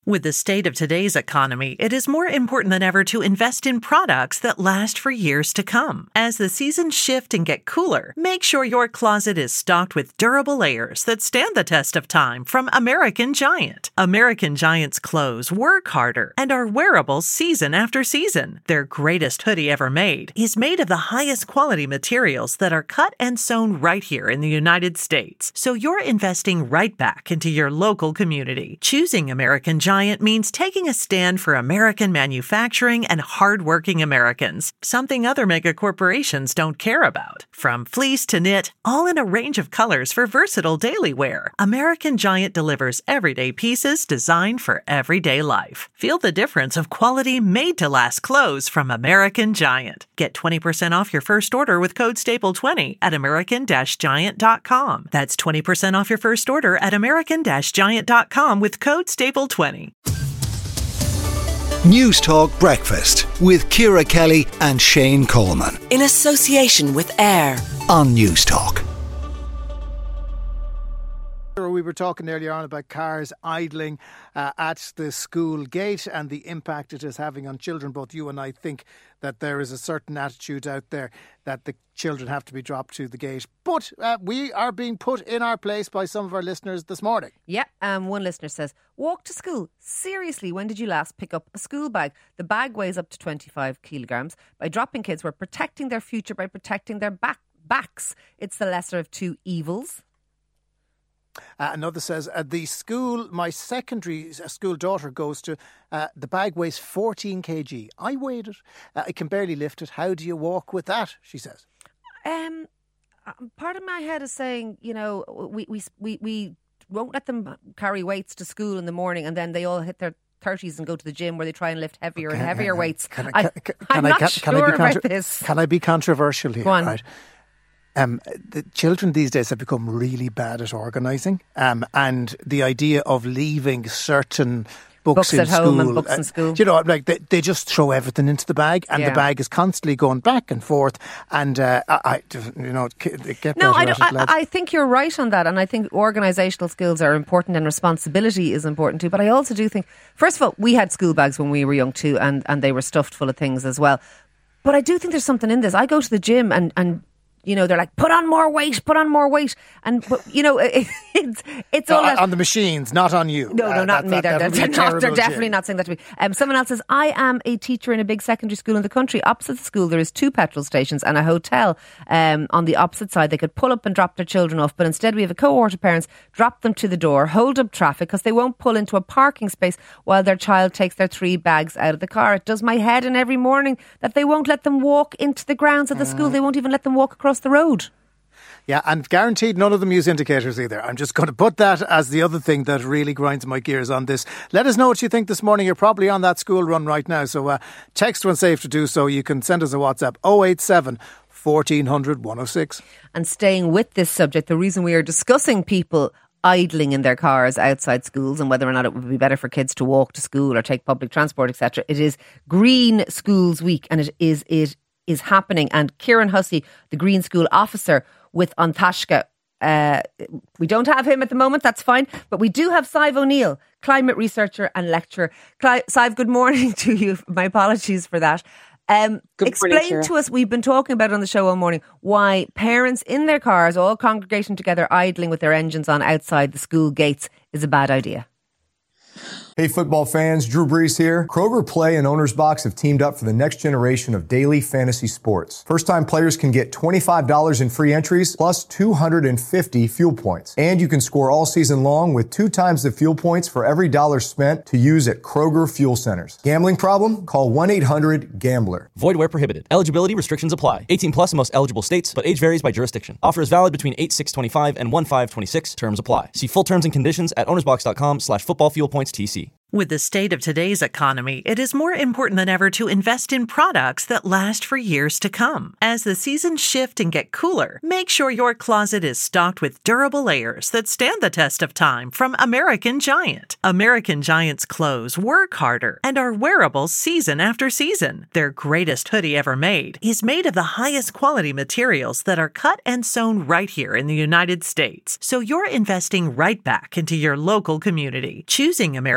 With the state of today's economy, it is more important than ever to invest in products that last for years to come. As the seasons shift and get cooler, make sure your closet is stocked with durable layers that stand the test of time from American Giant. American Giant's clothes work harder and are wearable season after season. Their greatest hoodie ever made is made of the highest quality materials that are cut and sewn right here in the United States. So you're investing right back into your local community. Choosing American Giant means taking a stand for American manufacturing and hardworking Americans, something other mega corporations don't care about. From fleece to knit, all in a range of colors for versatile daily wear, American Giant delivers everyday pieces designed for everyday life. Feel the difference of quality made-to-last clothes from American Giant. Get 20% off your first order with code STAPLE20 at american-giant.com. That's 20% off your first order at american-giant.com with code STAPLE20. News Talk Breakfast with Ciara Kelly and Shane Coleman. In association with AIR on News Talk. We were talking earlier on about cars idling at the school gate and the impact it is having on children. Both you and I think that there is a certain attitude out there that the children have to be dropped to the gate. But we are being put in our place by some of our listeners this morning. Yeah, one listener says, walk to school. Seriously, when did you last pick up a school bag? The bag weighs up to 25 kilograms. By dropping kids, we're protecting their future by protecting their backs. It's the lesser of two evils. Another says, the school my secondary school daughter goes to, the bag weighs 14 kg. I weighed it. I can barely lift it. How do you walk with that? She says. Part of my head is saying, you know, we won't let them carry weights to school in the morning and then they all hit their 30s and go to the gym where they try and lift heavier and heavier weights. I'm not sure about this. Can I be controversial here? Go on. Right? The children these days have become really bad at organising, and the idea of leaving certain books in at school, home and books in school. You know, like they just throw everything into the bag, and the bag is constantly going back and forth. And I think you're right on that, and I think organisational skills are important and responsibility is important too. But I also do think, first of all, we had school bags when we were young too, and they were stuffed full of things as well. But I do think there's something in this. I go to the gym and you know, they're like, put on more weight. And, but, you know, it's all that. On the machines, not on you. No, not me. They're definitely not saying that to me. Someone else says, I am a teacher in a big secondary school in the country. Opposite the school, there is 2 petrol stations and a hotel. On the opposite side, they could pull up and drop their children off. But instead, we have a cohort of parents drop them to the door, hold up traffic because they won't pull into a parking space while their child takes their 3 bags out of the car. It does my head in every morning that they won't let them walk into the grounds of the school. They won't even let them walk across the road. Yeah, and guaranteed none of them use indicators either. I'm just going to put that as the other thing that really grinds my gears on this. Let us know what you think this morning. You're probably on that school run right now. So text when safe to do so. You can send us a WhatsApp 087 1400 106. And staying with this subject, the reason we are discussing people idling in their cars outside schools and whether or not it would be better for kids to walk to school or take public transport, etc. It is Green Schools Week, and it is happening. And Kieran Hussey, the Green School Officer with An Taisce, we don't have him at the moment, that's fine, but we do have Sive O'Neill, climate researcher and lecturer. Sive, good morning to you. My apologies for that. Explain to us, we've been talking about it on the show all morning, why parents in their cars, all congregating together, idling with their engines on outside the school gates is a bad idea. Hey football fans, Drew Brees here. Kroger Play and Owner's Box have teamed up for the next generation of daily fantasy sports. First-time players can get $25 in free entries plus 250 fuel points. And you can score all season long with 2 times the fuel points for every dollar spent to use at Kroger Fuel Centers. Gambling problem? Call 1-800-GAMBLER. Void where prohibited. Eligibility restrictions apply. 18 plus in most eligible states, but age varies by jurisdiction. Offer is valid between 8/6/25 and 1/5/26. Terms apply. See full terms and conditions at ownersbox.com/footballfuelpointstc. With the state of today's economy, it is more important than ever to invest in products that last for years to come. As the seasons shift and get cooler, make sure your closet is stocked with durable layers that stand the test of time from American Giant. American Giant's clothes work harder and are wearable season after season. Their greatest hoodie ever made is made of the highest quality materials that are cut and sewn right here in the United States. So you're investing right back into your local community. Choosing American Giant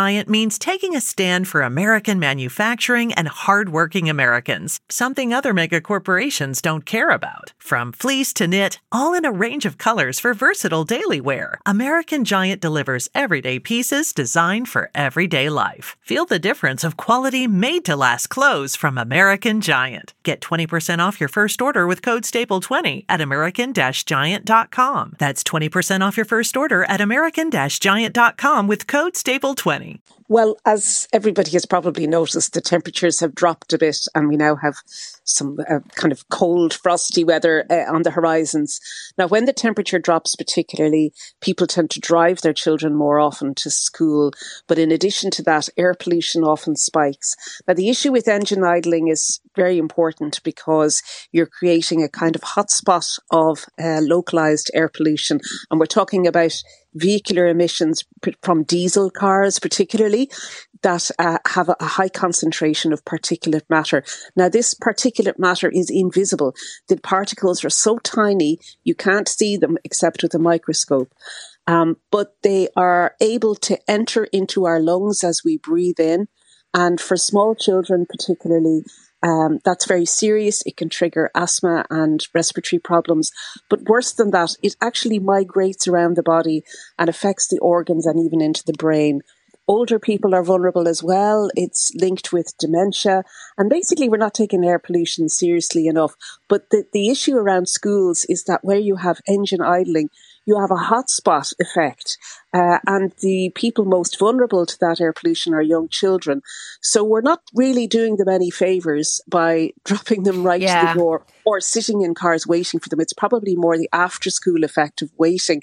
Giant means taking a stand for American manufacturing and hardworking Americans, something other mega corporations don't care about. From fleece to knit, all in a range of colors for versatile daily wear, American Giant delivers everyday pieces designed for everyday life. Feel the difference of quality made-to-last clothes from American Giant. Get 20% off your first order with code STAPLE20 at american-giant.com. That's 20% off your first order at american-giant.com with code STAPLE20. Well, as everybody has probably noticed, the temperatures have dropped a bit and we now have some kind of cold, frosty weather on the horizons. Now, when the temperature drops particularly, people tend to drive their children more often to school. But in addition to that, air pollution often spikes. Now, the issue with engine idling is very important because you're creating a kind of hotspot of localised air pollution. And we're talking about vehicular emissions from diesel cars particularly that have a high concentration of particulate matter. Now, this particulate matter is invisible. The particles are so tiny you can't see them except with a microscope. But they are able to enter into our lungs as we breathe in. And for small children particularly, that's very serious. It can trigger asthma and respiratory problems. But worse than that, it actually migrates around the body and affects the organs and even into the brain. Older people are vulnerable as well. It's linked with dementia. And basically, we're not taking air pollution seriously enough. But the issue around schools is that where you have engine idling, you have a hotspot effect. And the people most vulnerable to that air pollution are young children. So we're not really doing them any favours by dropping them right to the door or sitting in cars waiting for them. It's probably more the after-school effect of waiting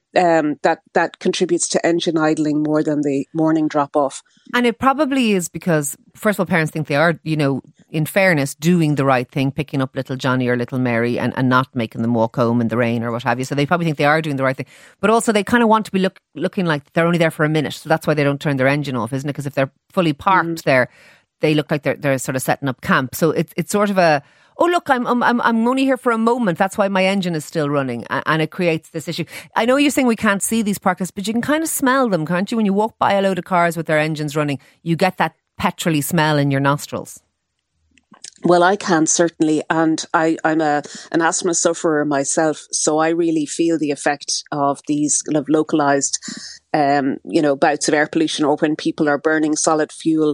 that contributes to engine idling more than the morning drop-off. And it probably is because, first of all, parents think they are, in fairness, doing the right thing, picking up little Johnny or little Mary and not making them walk home in the rain or what have you. So they probably think they are doing the right thing. But also they kind of want to be looking like they're only there for a minute. So that's why they don't turn their engine off, isn't it? Because if they're fully parked there, they look like they're sort of setting up camp. So it's sort of a... Oh, look, I'm only here for a moment. That's why my engine is still running. And it creates this issue. I know you're saying we can't see these parkers, but you can kind of smell them, can't you? When you walk by a load of cars with their engines running, you get that petrol-y smell in your nostrils. Well, I can certainly. And I'm an asthma sufferer myself. So I really feel the effect of these kind of localised, bouts of air pollution or when people are burning solid fuel.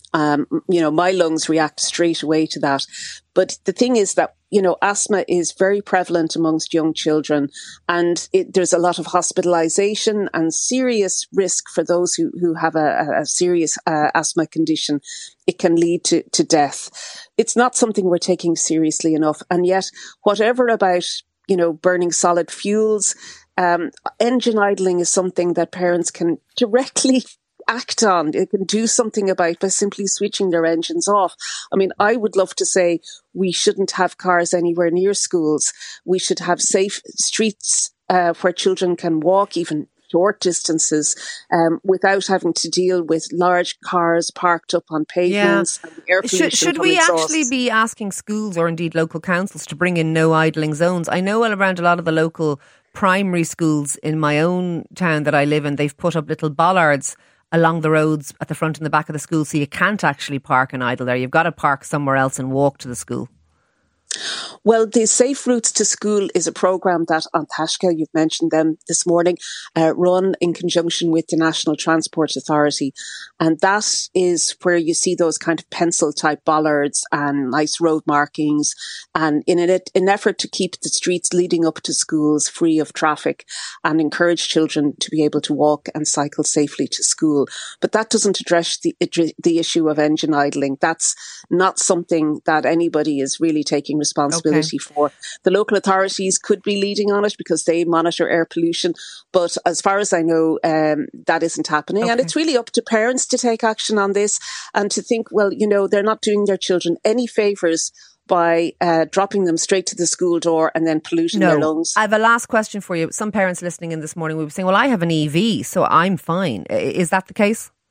My lungs react straight away to that. But the thing is that, asthma is very prevalent amongst young children and there's a lot of hospitalisation and serious risk for those who have a serious asthma condition. It can lead to death. It's not something we're taking seriously enough. And yet, whatever about, burning solid fuels, engine idling is something that parents can directly act on. It can do something about by simply switching their engines off. I mean, I would love to say we shouldn't have cars anywhere near schools. We should have safe streets where children can walk even short distances without having to deal with large cars parked up on pavements. And air pollution should we actually be asking schools or indeed local councils to bring in no idling zones? I know around a lot of the local primary schools in my own town that I live in, they've put up little bollards along the roads at the front and the back of the school, so you can't actually park and idle there. You've got to park somewhere else and walk to the school. Well, the Safe Routes to School is a programme that An Taisce, you've mentioned them this morning, run in conjunction with the National Transport Authority. And that is where you see those kind of pencil-type bollards and nice road markings, and in an effort to keep the streets leading up to schools free of traffic and encourage children to be able to walk and cycle safely to school. But that doesn't address the issue of engine idling. That's not something that anybody is really taking responsibility for. The local authorities could be leading on it because they monitor air pollution. But as far as I know, that isn't happening. And it's really up to parents to take action on this and to think, well, they're not doing their children any favours by dropping them straight to the school door and then polluting their lungs. I have a last question for you. Some parents listening in this morning will be saying, well, I have an EV, so I'm fine. Is that the case?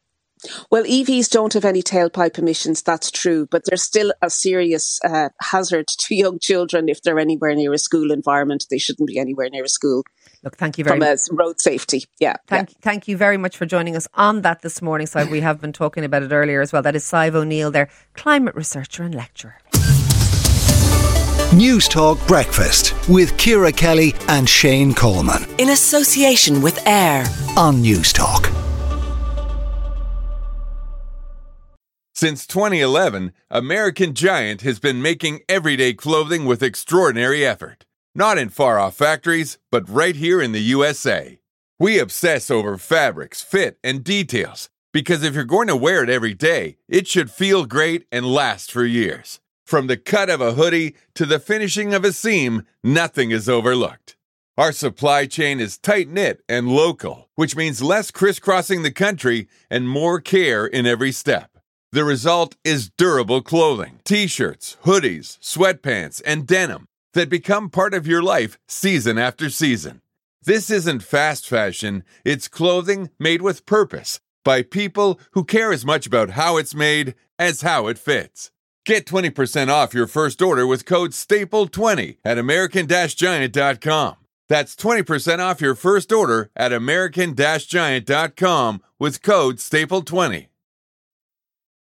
Well, EVs don't have any tailpipe emissions, that's true, but they're still a serious hazard to young children if they're anywhere near a school environment. They shouldn't be anywhere near a school. Look, thank you very much. From road safety, yeah. Thank you very much for joining us on that this morning. So we have been talking about it earlier as well. That is Sive O'Neill there, climate researcher and lecturer. News Talk Breakfast with Ciara Kelly and Shane Coleman. In association with AIR on News Talk. Since 2011, American Giant has been making everyday clothing with extraordinary effort. Not in far-off factories, but right here in the USA. We obsess over fabrics, fit, and details, because if you're going to wear it every day, it should feel great and last for years. From the cut of a hoodie to the finishing of a seam, nothing is overlooked. Our supply chain is tight-knit and local, which means less crisscrossing the country and more care in every step. The result is durable clothing, t-shirts, hoodies, sweatpants, and denim that become part of your life season after season. This isn't fast fashion, it's clothing made with purpose by people who care as much about how it's made as how it fits. Get 20% off your first order with code STAPLE20 at American-Giant.com. That's 20% off your first order at American-Giant.com with code STAPLE20.